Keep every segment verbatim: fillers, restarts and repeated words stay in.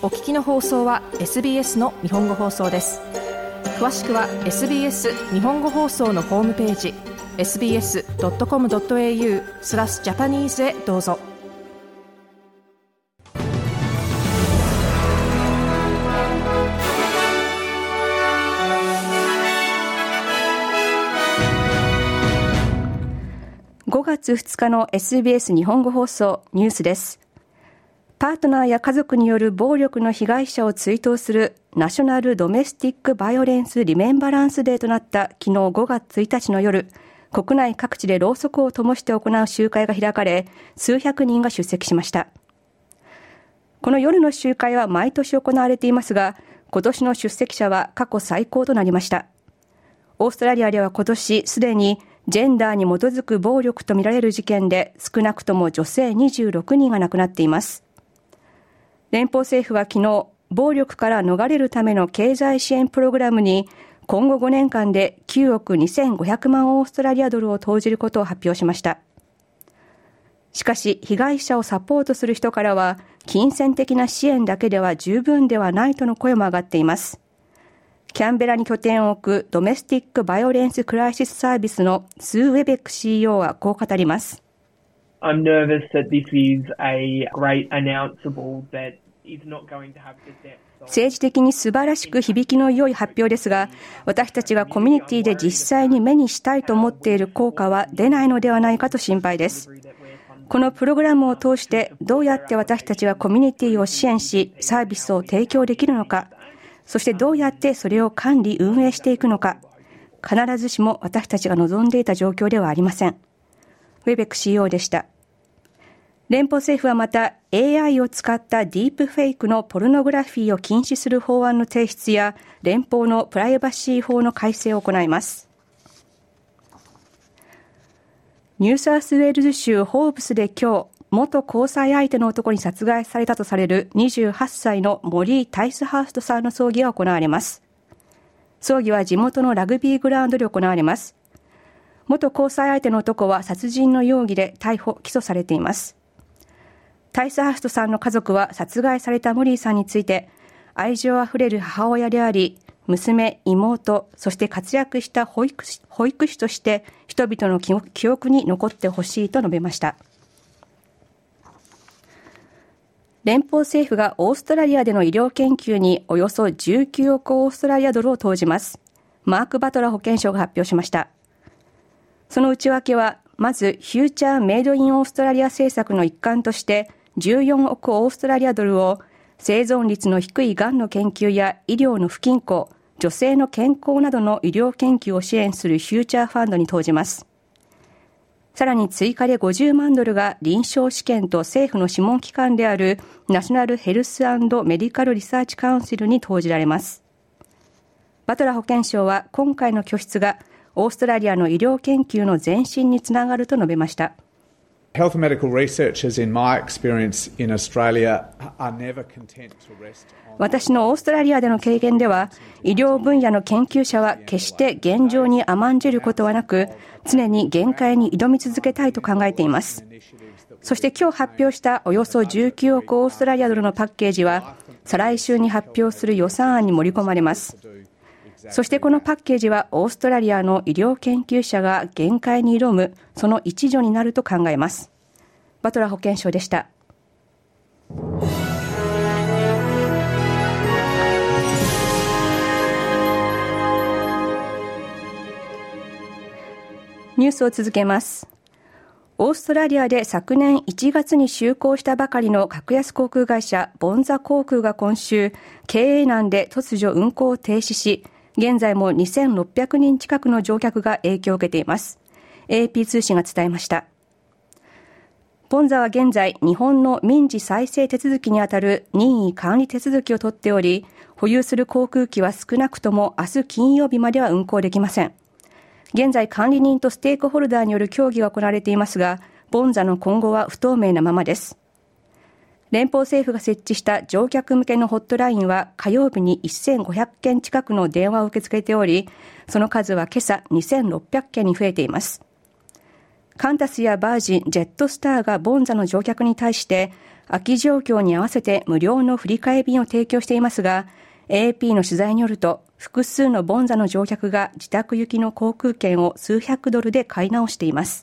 お聞きの放送は エスビーエス の日本語放送です。詳しくは エスビーエス 日本語放送のホームページ エスビーエスドットコムドットエーユー スラスジャパニーズへどうぞ。ごがつふつかの エスビーエス 日本語放送ニュースです。パートナーや家族による暴力の被害者を追悼するナショナルドメスティックバイオレンスリメンバランスデーとなった昨日ごがつついたちの夜、国内各地でろうそくを灯して行う集会が開かれ、数百人が出席しました。この夜の集会は毎年行われていますが、今年の出席者は過去最高となりました。オーストラリアでは今年すでにジェンダーに基づく暴力とみられる事件で少なくとも女性にじゅうろくにんが亡くなっています。連邦政府は昨日、暴力から逃れるための経済支援プログラムに今後ごねんかんできゅうおくにせんごひゃくまんオーストラリアドルを投じることを発表しました。しかし、被害者をサポートする人からは、金銭的な支援だけでは十分ではないとの声も上がっています。キャンベラに拠点を置くドメスティックバイオレンスクライシスサービスのスー・ウェベック シーイーオー はこう語ります。 I'm nervous that this is a great announceable that is not going to have the depth of... 政治的に素晴らしく響きの良い発表ですが、私たちがコミュニティで実際に目にしたいと思っている効果は出ないのではないかと心配です。このプログラムを通してどうやって私たちはコミュニティを支援し、サービスを提供できるのか、そしてどうやってそれを管理運営していくのか、必ずしも私たちが望んでいた状況ではありません。ウェベック シーイーオー でした。連邦政府はまた エーアイ を使ったディープフェイクのポルノグラフィーを禁止する法案の提出や連邦のプライバシー法の改正を行います。ニューサウスウェールズ州ホーブスで今日、元交際相手の男に殺害されたとされるにじゅうはっさいのモリー・タイスハーストさんの葬儀が行われます。葬儀は地元のラグビーグラウンドで行われます。元交際相手の男は殺人の容疑で逮捕・起訴されています。タイスハーストさんの家族は殺害されたモリーさんについて、愛情あふれる母親であり、娘、妹、そして活躍した保育士、保育士として人々の記憶に残ってほしいと述べました。連邦政府がオーストラリアでの医療研究におよそじゅうきゅうおくオーストラリアドルを投じます。マーク・バトラー保健相が発表しました。その内訳は、まず、フューチャーメイドインオーストラリア政策の一環として、じゅうよんおくオーストラリアドルを生存率の低いがんの研究や医療の不均衡、女性の健康などの医療研究を支援するフューチャーファンドに投じます。さらに追加でごじゅうまんドルが臨床試験と政府の諮問機関であるナショナルヘルス&メディカルリサーチカウンシルに投じられます。バトラー保健相は今回の拠出がオーストラリアの医療研究の前進につながると述べました。 Health and medical researchers, in my experience in Australia, are never content to rest on... 私のオーストラリアでの経験では、医療分野の研究者は決して現状に甘んじることはなく、常に限界に挑み続けたいと考えています。そして今日発表したおよそじゅうきゅうおくオーストラリアドルのパッケージは、再来週に発表する予算案に盛り込まれます。そしてこのパッケージはオーストラリアの医療研究者が限界に挑むその一助になると考えます。バトラー保健相でした。ニュースを続けます。オーストラリアで昨年いちがつに就航したばかりの格安航空会社ボンザ航空が今週、経営難で突如運航を停止し、現在もにせんろっぴゃくにん近くの乗客が影響を受けています。エーピー 通信が伝えました。ボンザは現在、日本の民事再生手続きにあたる任意管理手続きを取っており、保有する航空機は少なくとも明日金曜日までは運航できません。現在、管理人とステークホルダーによる協議が行われていますが、ボンザの今後は不透明なままです。連邦政府が設置した乗客向けのホットラインは火曜日にせんごひゃくけん近くの電話を受け付けており、その数は今朝にせんろっぴゃくけんに増えています。カンタスやバージン、ジェットスターがボンザの乗客に対して、 空き状況に合わせて無料の振り替え便を提供していますが、エーエーピー の取材によると、複数のボンザの乗客が自宅行きの航空券を数百ドルで買い直しています。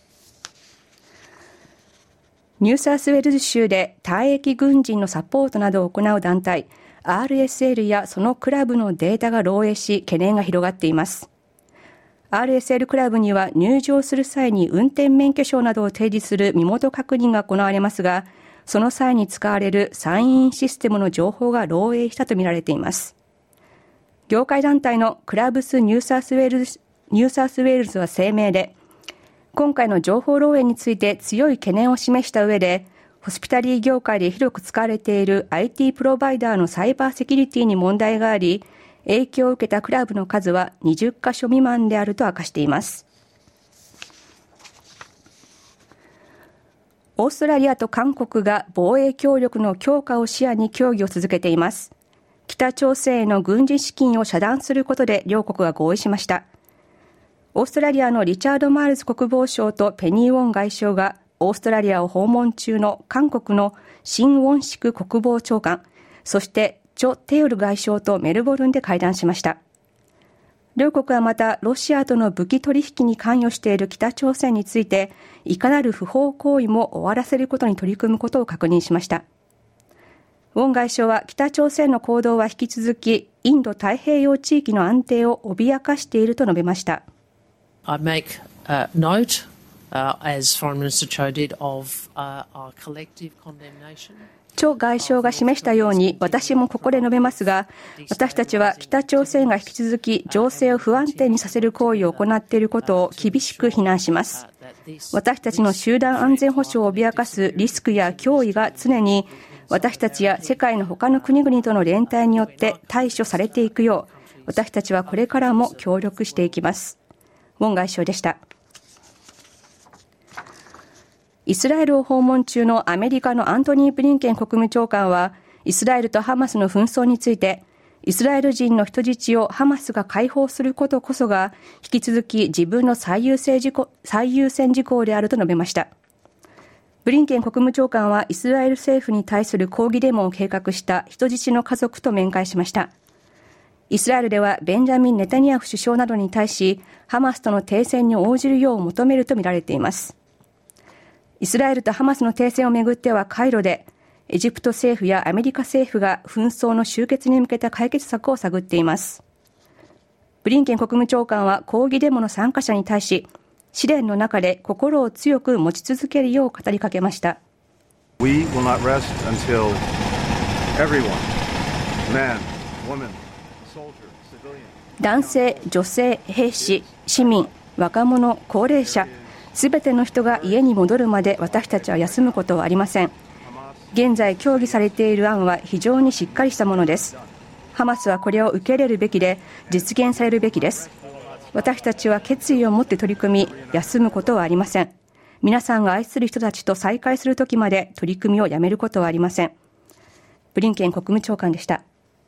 ニューサウスウェールズ州で退役軍人のサポートなどを行う団体 アールエスエル やそのクラブのデータが漏洩し、懸念が広がっています。アールエスエル クラブには入場する際に運転免許証などを提示する身元確認が行われますが、その際に使われるサインインシステムの情報が漏洩したとみられています。業界団体のクラブスニューサウスウェールズ、ニューサウスウェールズは声明で、今回の情報漏洩について強い懸念を示した上で、ホスピタリー業界で広く使われている アイティー プロバイダーのサイバーセキュリティに問題があり、影響を受けたクラブの数はにじゅっかしょ未満であると明かしています。オーストラリアと韓国が防衛協力の強化を視野に協議を続けています。北朝鮮への軍事資金を遮断することで両国が合意しました。オーストラリアのリチャード・マールズ国防相とペニー・ウォン外相がオーストラリアを訪問中の韓国のシン・ウォンシク国防長官、そしてチョ・テヨル外相とメルボルンで会談しました。両国はまたロシアとの武器取引に関与している北朝鮮について、いかなる不法行為も終わらせることに取り組むことを確認しました。ウォン外相は北朝鮮の行動は引き続きインド太平洋地域の安定を脅かしていると述べました。 I make uh, note, uh, as Foreign Minister Cho did, of uh, our collective condemnation. チョ外相が示したように、私もここで述べますが、私たちは北朝鮮が引き続き情勢を不安定にさせる行為を行っていることを厳しく非難します。私たちの集団安全保障を脅かすリスクや脅威が常に私たちや世界の他の国々との連帯によって対処されていくよう、私たちはこれからも協力していきます。ウォン外相でした。イスラエルを訪問中のアメリカのアントニー・ブリンケン国務長官は、イスラエルとハマスの紛争について、イスラエル人の人質をハマスが解放することこそが、引き続き自分の最優先事項、最優先事項であると述べました。ブリンケン国務長官はイスラエル政府に対する抗議デモを計画した人質の家族と面会しました。イスラエルではベンジャミン・ネタニヤフ首相などに対し、ハマスとの停戦に応じるよう求めるとみられています。イスラエルとハマスの停戦をめぐってはカイロで、エジプト政府やアメリカ政府が紛争の終結に向けた解決策を探っています。ブリンケン国務長官は抗議デモの参加者に対し、試練の中で心を強く持ち続けるよう語りかけました。 We will not rest until everyone, man, woman, soldier, civilian. 男性、女性、兵士、市民、若者、高齢者、すべての人が家に戻るまで私たちは休むことはありません。現在協議されている案は非常にしっかりしたものです。ハマスはこれを受け入れるべきで、実現されるべきです。私たちは決意を持って取り組み、休むことはありません。皆さんが愛する人たちと再会するときまで取り組みをやめることはありません。ブリンケン国務長官でした。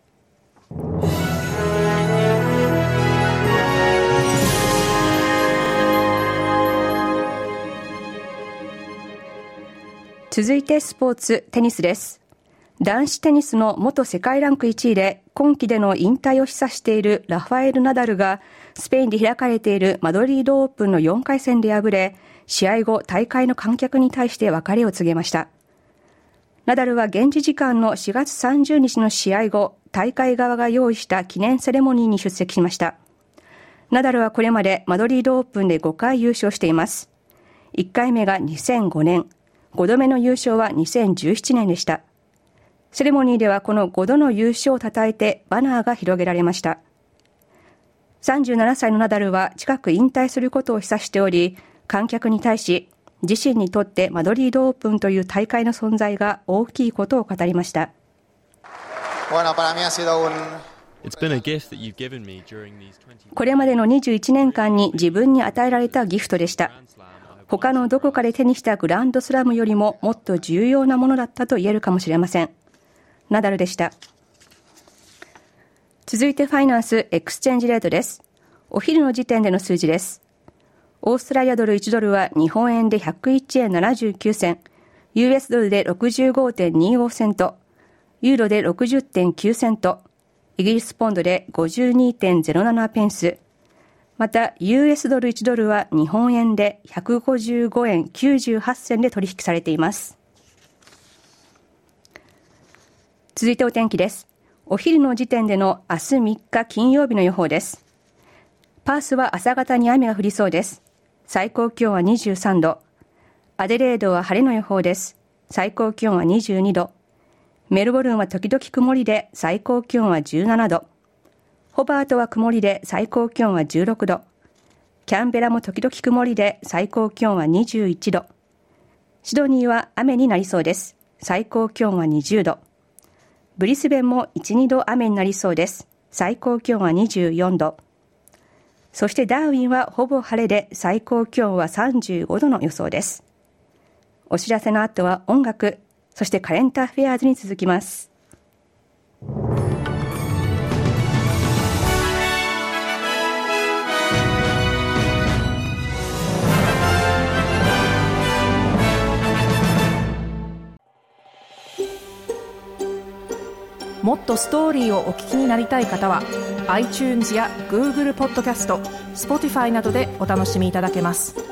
続いてスポーツ、テニスです。男子テニスの元世界ランクいちいで今季での引退を示唆しているラファエル・ナダルがスペインで開かれているマドリードオープンのよんかい戦で敗れ、試合後大会の観客に対して別れを告げました。ナダルは現地時間のしがつさんじゅうにちの試合後、大会側が用意した記念セレモニーに出席しました。ナダルはこれまでマドリードオープンでごかい優勝しています。いっかいめがにせんごねん、ごどめの優勝はにせんじゅうななねんでした。セレモニーではこのごどの優勝をたたえてバナーが広げられました。さんじゅうななさいのナダルは近く引退することを示唆しており、観客に対し自身にとってマドリードオープンという大会の存在が大きいことを語りました。これまでのにじゅういちねんかんに自分に与えられたギフトでした。他のどこかで手にしたグランドスラムよりももっと重要なものだったと言えるかもしれません。ナダルでした。続いてファイナンスエクスチェンジレートです。お昼の時点での数字です。オーストラリアドルいちドルは日本円でひゃくいちえんななじゅうきゅうせん、 ユーエス ドルで ろくじゅうごてんにじゅうご セント、ユーロで ろくじゅってんきゅう セント、イギリスポンドで ごじゅうにてんゼロなな ペンス、また ユーエス ドルいちドルは日本円でひゃくごじゅうごえんきゅうじゅうはちせんで取引されています。続いてお天気です。お昼の時点での明日みっか金曜日の予報です。パースは朝方に雨が降りそうです。最高気温はにじゅうさんど。アデレードは晴れの予報です。最高気温はにじゅうにど。メルボルンは時々曇りで最高気温はじゅうななど。ホバートは曇りで最高気温はじゅうろくど。キャンベラも時々曇りで最高気温はにじゅういちど。シドニーは雨になりそうです。最高気温はにじゅうど。ブリスベンもいち、にど雨になりそうです。最高気温はにじゅうよんど。そしてダーウィンはほぼ晴れで最高気温はさんじゅうごどの予想です。お知らせの後は音楽、そしてカレントアフェアーズに続きます。 もっとストーリーをお聞きになりたい方は iTunes や Google ポッドキャスト、Spotify などでお楽しみいただけます。